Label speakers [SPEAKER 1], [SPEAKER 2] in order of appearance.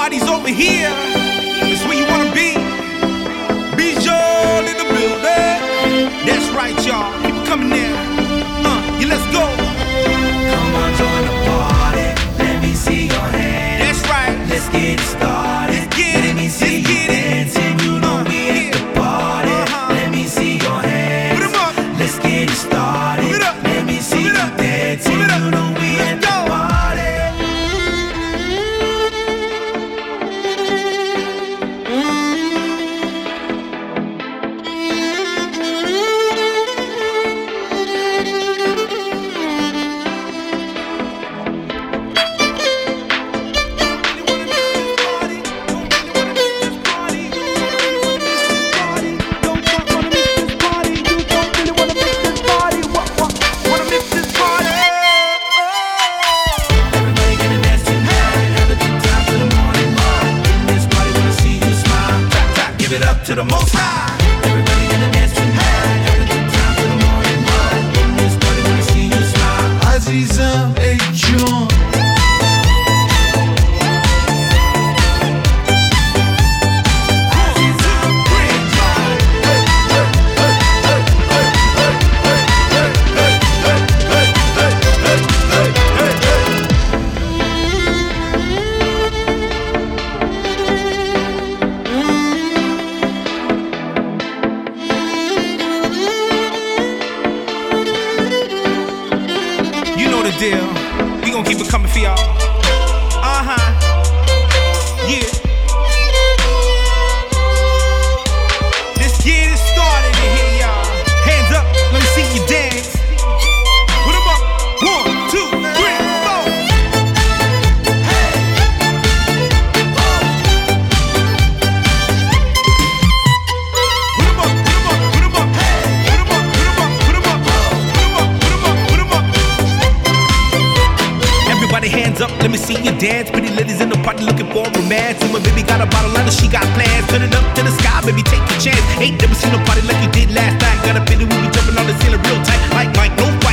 [SPEAKER 1] party's over here. It's where you wanna be. Bijol in the building. That's right, y'all. Keep it coming in. Yeah, let's go.
[SPEAKER 2] Come on, join the party. Let me see your hands.
[SPEAKER 1] That's right.
[SPEAKER 2] Let's get it started.
[SPEAKER 1] Let's get
[SPEAKER 2] Let
[SPEAKER 1] it.
[SPEAKER 2] me see
[SPEAKER 1] Let's
[SPEAKER 2] you
[SPEAKER 1] get it.
[SPEAKER 2] dancing. You know we at the party. Let me see your hands.
[SPEAKER 1] Put 'em up.
[SPEAKER 2] Let's get it started.
[SPEAKER 1] Put it up.
[SPEAKER 2] Let me see
[SPEAKER 1] Put it
[SPEAKER 2] you
[SPEAKER 1] up.
[SPEAKER 2] dancing.
[SPEAKER 1] Put it up.
[SPEAKER 2] You know we
[SPEAKER 1] Let's
[SPEAKER 2] at the
[SPEAKER 1] go.
[SPEAKER 2] party. Everybody gonna dance tonight. Have a good time till the morning light. In this party, wanna see you smile. Tap, tap, give it up to the most high. Everybody gonna dance tonight. Have a good time till the morning light. In this party, wanna see you smile.
[SPEAKER 3] Azizem ey John.
[SPEAKER 1] You know the deal. We gon' keep it coming for y'all. Yeah. Let's get it started in here, y'all. Hands up, let me see you dance. Put 'em up. 1, 2, 3, 4. Put 'em up, put 'em up, put 'em up. Put 'em up, put 'em up, put 'em up. Put 'em up, put 'em up, put 'em up. Everybody hands up, let me see you dance. Pretty ladies in the party looking for romance. And my baby got a bottle and she got plans. Turn it up to the sky, baby, take a chance. Ain't never seen a party like you did last night. Got a pity we be jumping on the ceiling real tight. Like no